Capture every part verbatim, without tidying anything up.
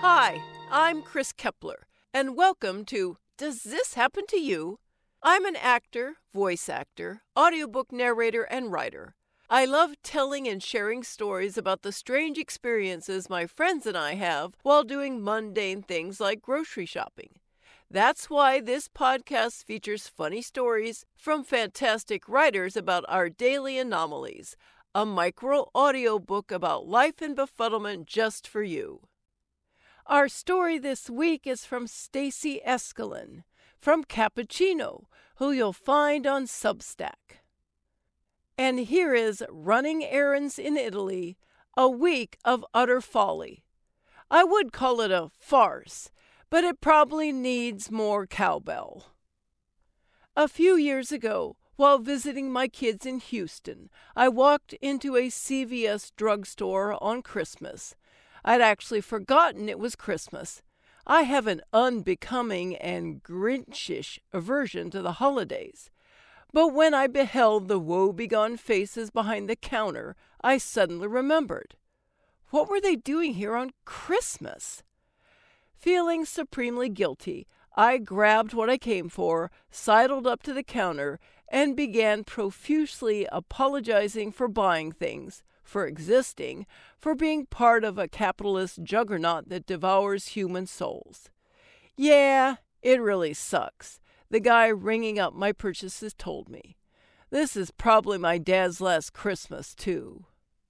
Hi, I'm Chris Kepler, and welcome to Does This Happen to You? I'm an actor, voice actor, audiobook narrator, and writer. I love telling and sharing stories about the strange experiences my friends and I have while doing mundane things like grocery shopping. That's why this podcast features funny stories from fantastic writers about our daily anomalies, a micro audiobook about life and befuddlement just for you. Our story this week is from Stacy Eskelin, from Cappuccino, who you'll find on Substack. And here is Running Errands in Italy, a week of utter folly. I would call it a farce, but it probably needs more cowbell. A few years ago, while visiting my kids in Houston, I walked into a C V S drugstore on Christmas. I'd actually forgotten it was Christmas. I have an unbecoming and Grinchish aversion to the holidays. But when I beheld the woe-begone faces behind the counter, I suddenly remembered. What were they doing here on Christmas? Feeling supremely guilty, I grabbed what I came for, sidled up to the counter, and began profusely apologizing for buying things, for existing, for being part of a capitalist juggernaut that devours human souls. Yeah, it really sucks, the guy ringing up my purchases told me. This is probably my dad's last Christmas, too.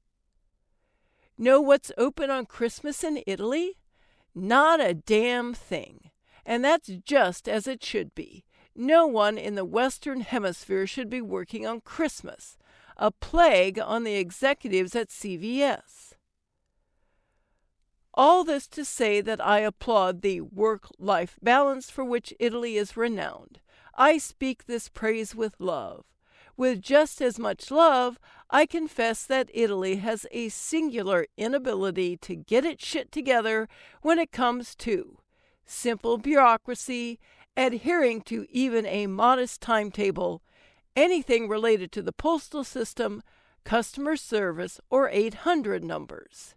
Know what's open on Christmas in Italy? Not a damn thing. And that's just as it should be. No one in the Western Hemisphere should be working on Christmas. A plague on the executives at C V S. All this to say that I applaud the work-life balance for which Italy is renowned. I speak this praise with love. With just as much love, I confess that Italy has a singular inability to get its shit together when it comes to simple bureaucracy, adhering to even a modest timetable, anything related to the postal system, customer service, or eight hundred numbers.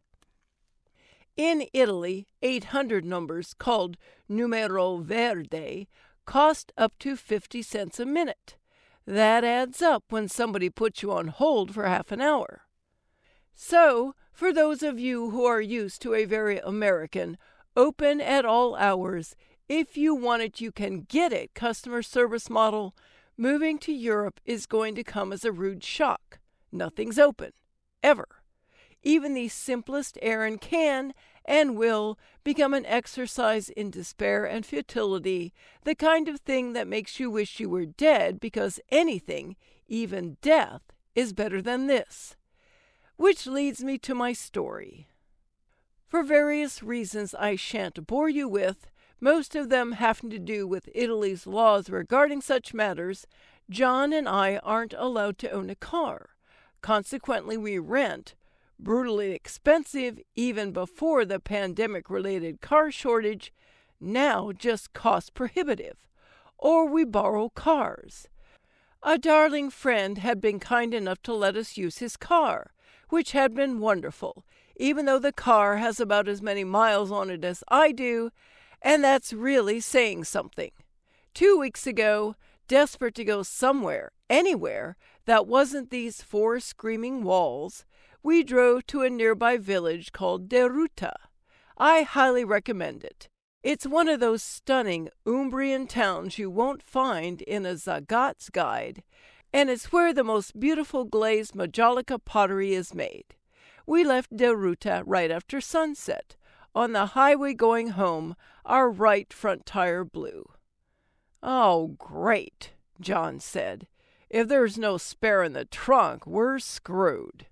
In Italy, eight hundred numbers, called numero verde, cost up to fifty cents a minute. That adds up when somebody puts you on hold for half an hour. So, for those of you who are used to a very American, open at all hours, if you want it you can get it customer service model, moving to Europe is going to come as a rude shock. Nothing's open. Ever. Even the simplest errand can and will become an exercise in despair and futility, the kind of thing that makes you wish you were dead because anything, even death, is better than this. Which leads me to my story. For various reasons I shan't bore you with, most of them having to do with Italy's laws regarding such matters, John and I aren't allowed to own a car. Consequently, we rent, brutally expensive even before the pandemic-related car shortage, now just cost prohibitive, or we borrow cars. A darling friend had been kind enough to let us use his car, which had been wonderful, even though the car has about as many miles on it as I do, and that's really saying something. Two weeks ago, desperate to go somewhere, anywhere, that wasn't these four screaming walls, we drove to a nearby village called Deruta. I highly recommend it. It's one of those stunning Umbrian towns you won't find in a Zagat's guide, and it's where the most beautiful glazed Majolica pottery is made. We left Deruta right after sunset. On the highway going home, our right front tire blew. "Oh, great," John said. "If there's no spare in the trunk, we're screwed."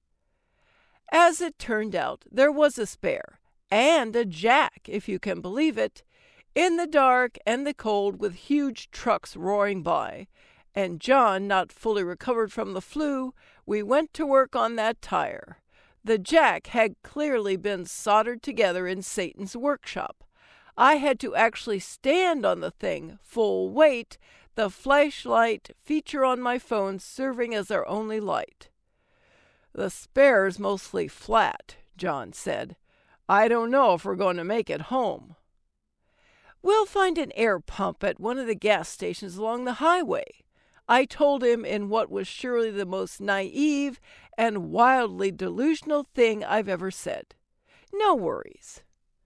As it turned out, there was a spare, and a jack, if you can believe it, in the dark and the cold with huge trucks roaring by, and John not fully recovered from the flu, we went to work on that tire. The jack had clearly been soldered together in Satan's workshop. I had to actually stand on the thing, full weight, the flashlight feature on my phone serving as our only light. "The spare's mostly flat," John said. I don't know if we're going to make it home. We'll find an air pump at one of the gas stations along the highway, I told him in what was surely the most naive and wildly delusional thing I've ever said. No worries.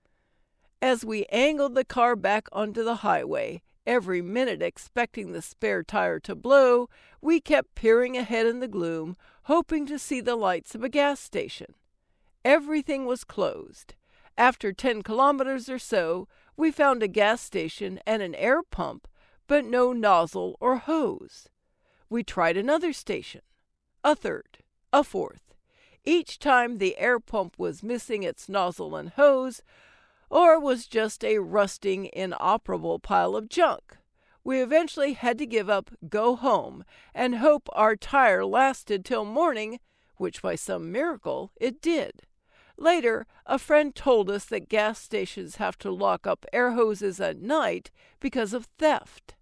As we angled the car back onto the highway, every minute expecting the spare tire to blow, we kept peering ahead in the gloom, hoping to see the lights of a gas station. Everything was closed. After ten kilometers or so, we found a gas station and an air pump, but no nozzle or hose. We tried another station, a third, a fourth. Each time the air pump was missing its nozzle and hose, or was just a rusting, inoperable pile of junk. We eventually had to give up, go home, and hope our tire lasted till morning, which by some miracle it did. Later, a friend told us that gas stations have to lock up air hoses at night because of theft.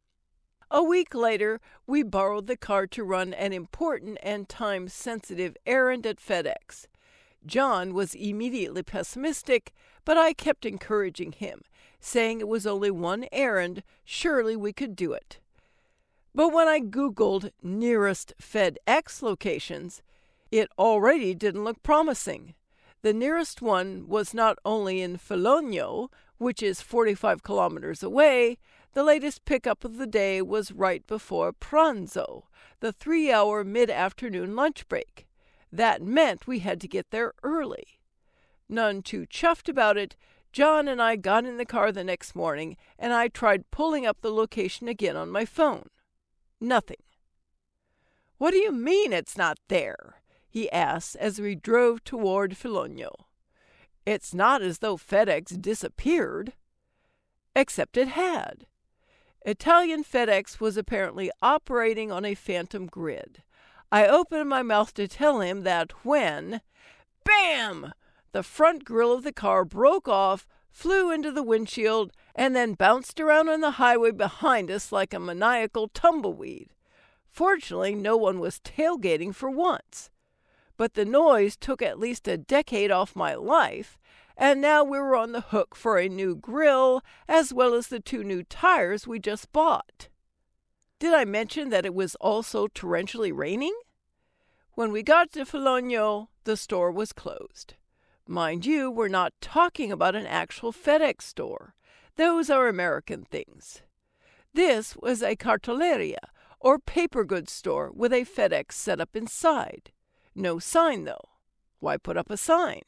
A week later, we borrowed the car to run an important and time-sensitive errand at FedEx. John was immediately pessimistic, but I kept encouraging him, saying it was only one errand, surely we could do it. But when I Googled nearest FedEx locations, it already didn't look promising. The nearest one was not only in Fologno, which is forty-five kilometers away, the latest pickup of the day was right before pranzo, the three-hour mid-afternoon lunch break. That meant we had to get there early. None too chuffed about it, John and I got in the car the next morning, and I tried pulling up the location again on my phone. Nothing. "What do you mean it's not there?" he asked as we drove toward Fologno. "It's not as though FedEx disappeared." Except it had. Italian FedEx was apparently operating on a phantom grid. I opened my mouth to tell him that when, bam! The front grille of the car broke off, flew into the windshield, and then bounced around on the highway behind us like a maniacal tumbleweed. Fortunately, no one was tailgating for once. But the noise took at least a decade off my life, and now we were on the hook for a new grille, as well as the two new tires we just bought. Did I mention that it was also torrentially raining? When we got to Fologno, the store was closed. Mind you, we're not talking about an actual FedEx store. Those are American things. This was a cartoleria, or paper goods store, with a FedEx set up inside. No sign, though. Why put up a sign?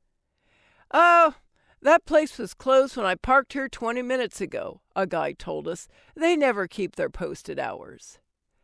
"Oh, that place was closed when I parked here twenty minutes ago," a guy told us. "They never keep their posted hours."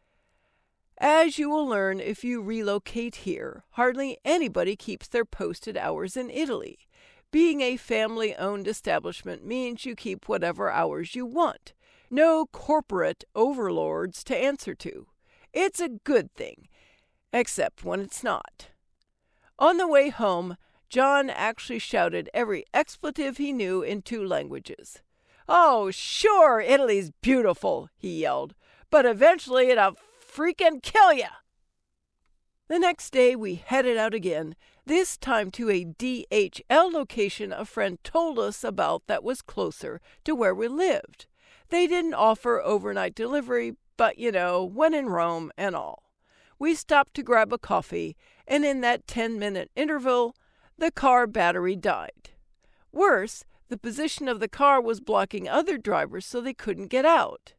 As you will learn if you relocate here, hardly anybody keeps their posted hours in Italy. Being a family-owned establishment means you keep whatever hours you want. No corporate overlords to answer to. It's a good thing, except when it's not. On the way home, John actually shouted every expletive he knew in two languages. "Oh, sure, Italy's beautiful," he yelled, "but eventually it'll freaking kill ya!" The next day we headed out again, this time to a D H L location a friend told us about that was closer to where we lived. They didn't offer overnight delivery, but, you know, when in Rome and all. We stopped to grab a coffee, and in that ten-minute interval, the car battery died. Worse, the position of the car was blocking other drivers so they couldn't get out.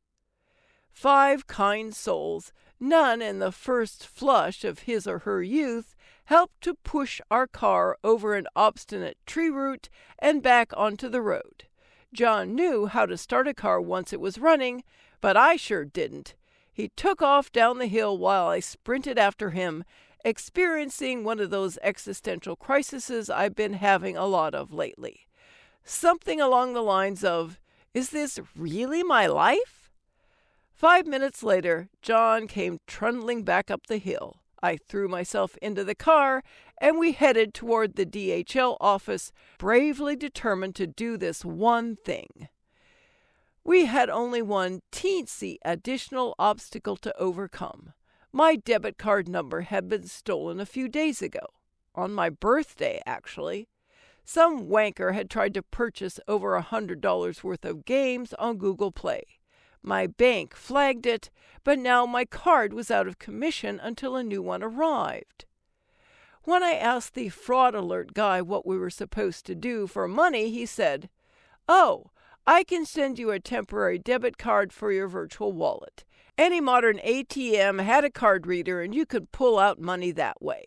Five kind souls, none in the first flush of his or her youth, helped to push our car over an obstinate tree root and back onto the road. John knew how to start a car once it was running, but I sure didn't. He took off down the hill while I sprinted after him, experiencing one of those existential crises I've been having a lot of lately. Something along the lines of, "Is this really my life?" Five minutes later, John came trundling back up the hill. I threw myself into the car, and we headed toward the D H L office, bravely determined to do this one thing. We had only one teensy additional obstacle to overcome. My debit card number had been stolen a few days ago, on my birthday, actually. Some wanker had tried to purchase over a hundred dollars worth of games on Google Play. My bank flagged it, but now my card was out of commission until a new one arrived. When I asked the fraud alert guy what we were supposed to do for money, he said, "Oh, I can send you a temporary debit card for your virtual wallet. Any modern A T M had a card reader and you could pull out money that way."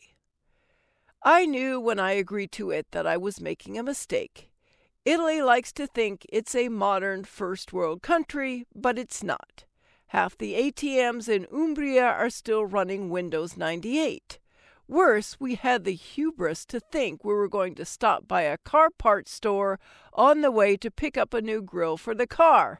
I knew when I agreed to it that I was making a mistake. Italy likes to think it's a modern first world country, but it's not. Half the A T Ms in Umbria are still running Windows ninety-eight. Worse, we had the hubris to think we were going to stop by a car parts store on the way to pick up a new grill for the car.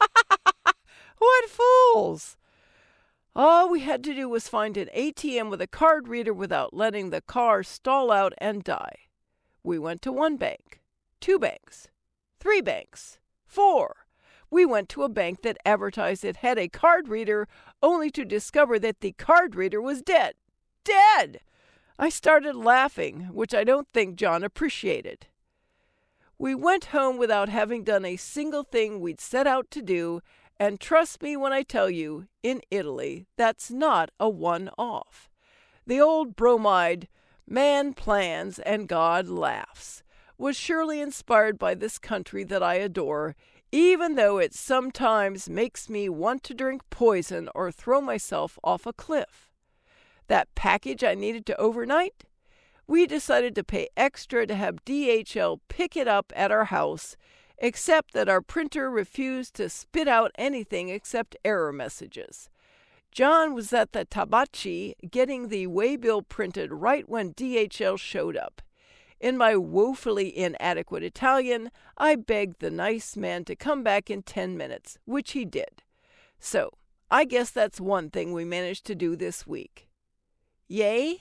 What fools! All we had to do was find an A T M with a card reader without letting the car stall out and die. We went to one bank, two banks, three banks, four. We went to a bank that advertised it had a card reader, only to discover that the card reader was dead. Dead! I started laughing, which I don't think John appreciated. We went home without having done a single thing we'd set out to do, and trust me when I tell you, in Italy, that's not a one-off. The old bromide, "Man plans and God laughs," was surely inspired by this country that I adore, even though it sometimes makes me want to drink poison or throw myself off a cliff. That package I needed to overnight? We decided to pay extra to have D H L pick it up at our house, except that our printer refused to spit out anything except error messages. John was at the Tabacchi getting the waybill printed right when D H L showed up. In my woefully inadequate Italian, I begged the nice man to come back in ten minutes, which he did. So, I guess that's one thing we managed to do this week. Yay?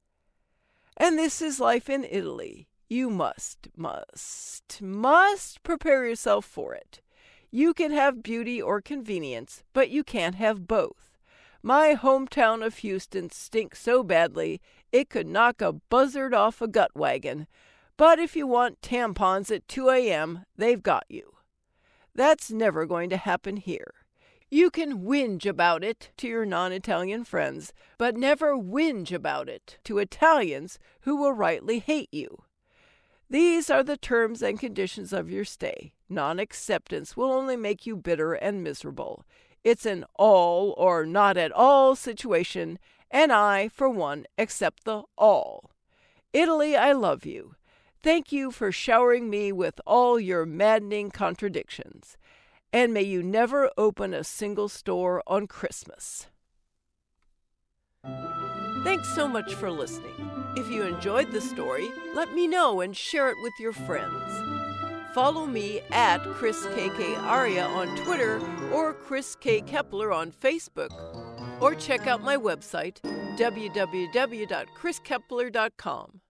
And this is life in Italy. You must, must, must prepare yourself for it. You can have beauty or convenience, but you can't have both. My hometown of Houston stinks so badly it could knock a buzzard off a gut wagon, but if you want tampons at two a.m., they've got you. That's never going to happen here. You can whinge about it to your non-Italian friends, but never whinge about it to Italians who will rightly hate you. These are the terms and conditions of your stay. Non-acceptance will only make you bitter and miserable. It's an all or not at all situation, and I, for one, accept the all. Italy, I love you. Thank you for showering me with all your maddening contradictions. And may you never open a single store on Christmas. Thanks so much for listening. If you enjoyed the story, let me know and share it with your friends. Follow me at Chris K K Aria on Twitter or Chris K. Kepler on Facebook. Or check out my website, w w w dot chris kepler dot com.